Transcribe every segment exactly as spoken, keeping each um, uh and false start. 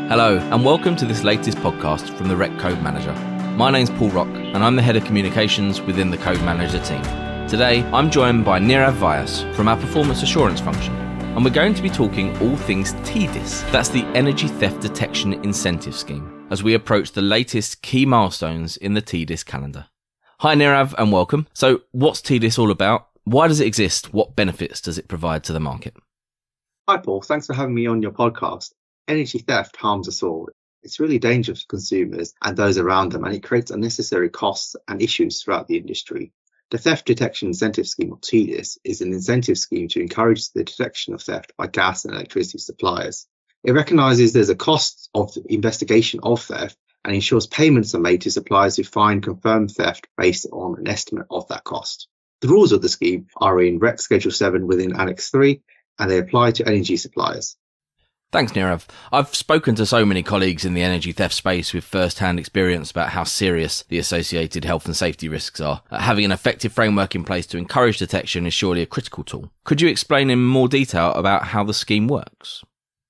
Hello, and welcome to this latest podcast from the R E C Code Manager. My name's Paul Rock, and I'm the Head of Communications within the Code Manager team. Today, I'm joined by Nirav Vyas from our Performance Assurance function, and we're going to be talking all things T D I S. That's the Energy Theft Detection Incentive Scheme, as we approach the latest key milestones in the T D I S calendar. Hi Nirav, and welcome. So, what's T D I S all about? Why does it exist? What benefits does it provide to the market? Hi Paul, thanks for having me on your podcast. Energy theft harms us all. It's really dangerous for consumers and those around them, and it creates unnecessary costs and issues throughout the industry. The Theft Detection Incentive Scheme, or T D I S, is an incentive scheme to encourage the detection of theft by gas and electricity suppliers. It recognises there's a cost of the investigation of theft and ensures payments are made to suppliers who find confirmed theft based on an estimate of that cost. The rules of the scheme are in R E C Schedule seven within Annex three, and they apply to energy suppliers. Thanks, Nirav. I've spoken to so many colleagues in the energy theft space with first-hand experience about how serious the associated health and safety risks are. Uh, having an effective framework in place to encourage detection is surely a critical tool. Could you explain in more detail about how the scheme works?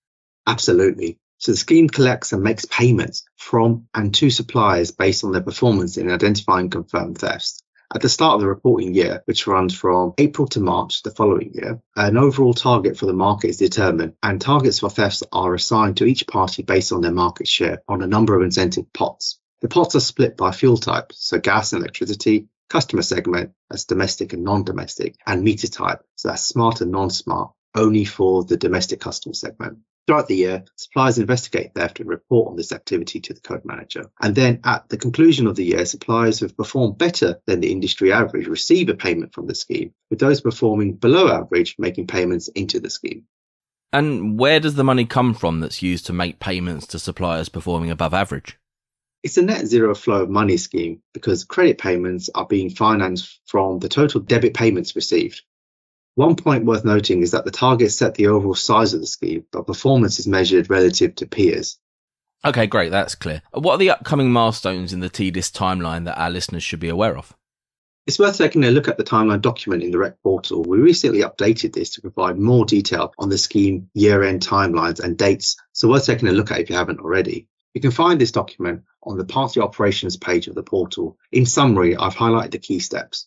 Absolutely. So the scheme collects and makes payments from and to suppliers based on their performance in identifying confirmed thefts. At the start of the reporting year, which runs from April to March the following year, an overall target for the market is determined, and targets for thefts are assigned to each party based on their market share on a number of incentive pots. The pots are split by fuel type, so gas and electricity, customer segment, that's domestic and non-domestic, and meter type, so that's smart and non-smart, only for the domestic customer segment. Throughout the year, suppliers investigate theft and report on this activity to the Code Manager. And then at the conclusion of the year, suppliers who have performed better than the industry average receive a payment from the scheme, with those performing below average making payments into the scheme. And where does the money come from that's used to make payments to suppliers performing above average? It's a net zero flow of money scheme because credit payments are being financed from the total debit payments received. One point worth noting is that the targets set the overall size of the scheme, but performance is measured relative to peers. Okay, great, that's clear. What are the upcoming milestones in the T D I S timeline that our listeners should be aware of? It's worth taking a look at the timeline document in the R E C portal. We recently updated this to provide more detail on the scheme year-end timelines and dates, so worth taking a look at if you haven't already. You can find this document on the party operations page of the portal. In summary, I've highlighted the key steps.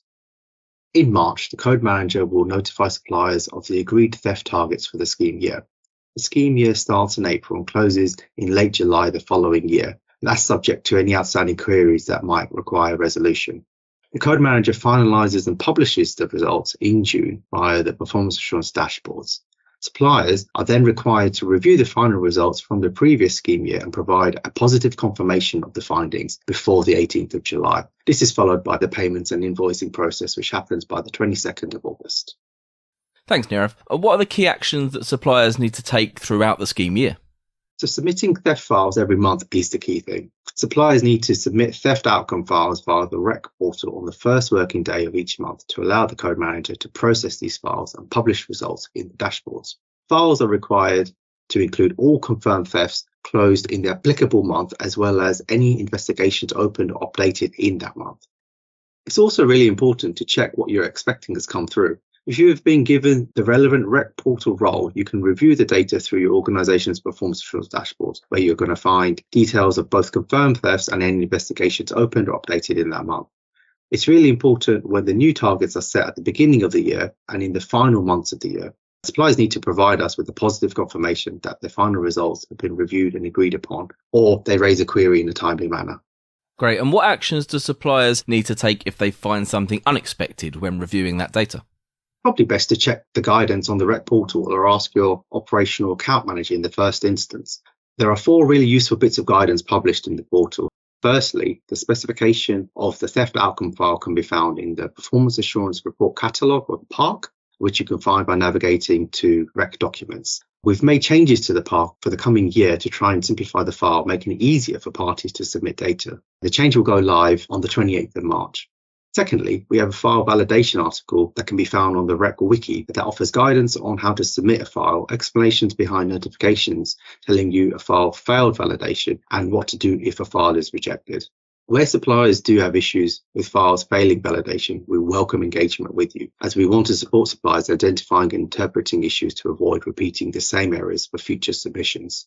In March, the Code Manager will notify suppliers of the agreed theft targets for the scheme year. The scheme year starts in April and closes in late July the following year. And that's subject to any outstanding queries that might require resolution. The Code Manager finalises and publishes the results in June via the Performance Assurance dashboards. Suppliers are then required to review the final results from the previous scheme year and provide a positive confirmation of the findings before the eighteenth of July. This is followed by the payments and invoicing process, which happens by the twenty-second of August. Thanks, Nirav. What are the key actions that suppliers need to take throughout the scheme year? So submitting theft files every month is the key thing. Suppliers need to submit theft outcome files via the R E C portal on the first working day of each month to allow the Code Manager to process these files and publish results in the dashboards. Files are required to include all confirmed thefts closed in the applicable month, as well as any investigations opened or updated in that month. It's also really important to check what you're expecting has come through. If you have been given the relevant R E C portal role, you can review the data through your organization's performance assurance dashboards, where you're going to find details of both confirmed thefts and any investigations opened or updated in that month. It's really important when the new targets are set at the beginning of the year and in the final months of the year. Suppliers need to provide us with a positive confirmation that the final results have been reviewed and agreed upon, or they raise a query in a timely manner. Great. And what actions do suppliers need to take if they find something unexpected when reviewing that data? Probably best to check the guidance on the R E C portal or ask your operational account manager in the first instance. There are four really useful bits of guidance published in the portal. Firstly, the specification of the theft outcome file can be found in the Performance Assurance Report Catalogue, or P A R C, which you can find by navigating to R E C documents. We've made changes to the P A R C for the coming year to try and simplify the file, making it easier for parties to submit data. The change will go live on the twenty-eighth of March. Secondly, we have a file validation article that can be found on the R E C wiki that offers guidance on how to submit a file, explanations behind notifications telling you a file failed validation, and what to do if a file is rejected. Where suppliers do have issues with files failing validation, we welcome engagement with you, as we want to support suppliers identifying and interpreting issues to avoid repeating the same errors for future submissions.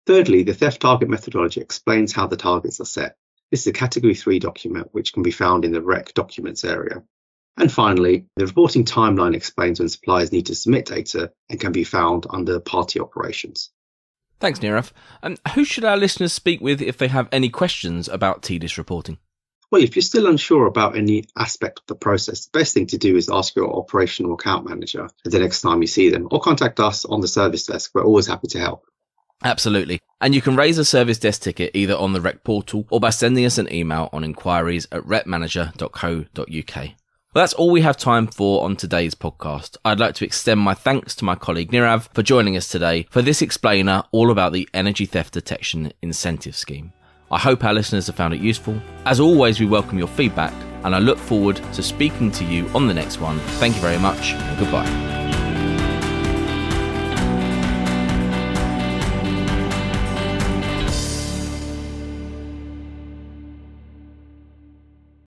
Thirdly, the theft target methodology explains how the targets are set. This is a category three document which can be found in the R E C documents area. And finally, the reporting timeline explains when suppliers need to submit data and can be found under party operations. Thanks, Nirav. And who should our listeners speak with if they have any questions about T D I S reporting? Well, if you're still unsure about any aspect of the process, the best thing to do is ask your operational account manager the next time you see them, or contact us on the service desk. We're always happy to help. Absolutely. And you can raise a service desk ticket either on the R E C portal or by sending us an email on inquiries at repmanager dot co dot uk. Well, that's all we have time for on today's podcast. I'd like to extend my thanks to my colleague Nirav for joining us today for this explainer all about the Energy Theft Detection Incentive Scheme. I hope our listeners have found it useful. As always, we welcome your feedback and I look forward to speaking to you on the next one. Thank you very much and goodbye.